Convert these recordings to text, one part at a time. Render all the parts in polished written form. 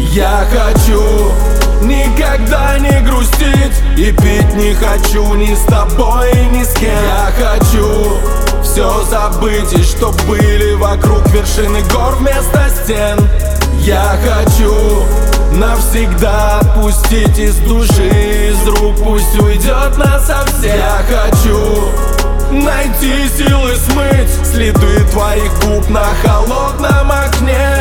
Я хочу никогда не грустить и пить не хочу ни с тобой, ни с кем. Я хочу все забыть и чтоб были вокруг вершины гор вместо стен. Я хочу навсегда отпустить из души, из рук пусть уйдет насовсем. Я хочу найти силы смыть следы твоих губ на холодном окне.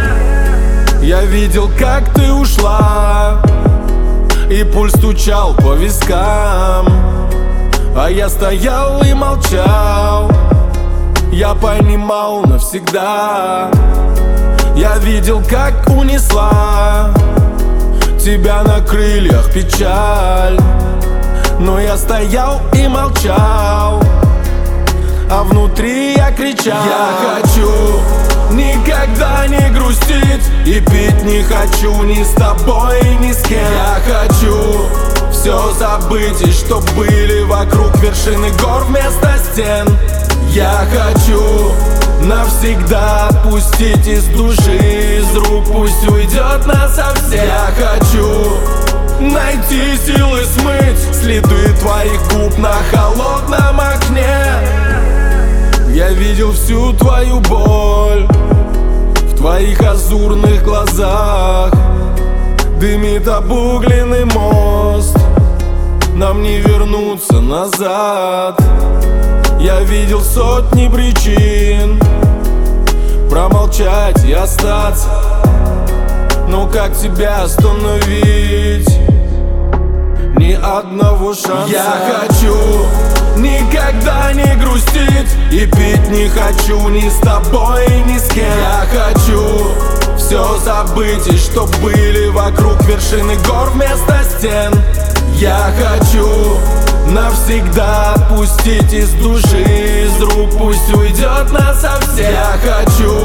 Я видел, как ты ушла, и пульс стучал по вискам, а я стоял и молчал. Я понимал навсегда. Я видел, как унесла тебя на крыльях печаль, но я стоял и молчал, а внутри я кричал. Я хочу никогда не грустить и пить не хочу ни с тобой, ни с кем. Я хочу все забыть и чтоб были вокруг вершины гор вместо стен. Я хочу навсегда отпустить из души, из рук пусть уйдет насовсем. Я хочу найти силы смыть следы твоих губ на холодном окне. Я видел всю твою боль в твоих азурных глазах. Дымит обугленный мост, нам не вернуться назад. Я видел сотни причин промолчать и остаться, но как тебя остановить? Ни одного шанса. Я хочу никогда не грустить и пить не хочу ни с тобой, ни с кем. Я хочу все забыть и чтоб были вокруг вершины гор вместо стен. Я хочу навсегда отпустить из души, из рук пусть уйдет насовсем. Я хочу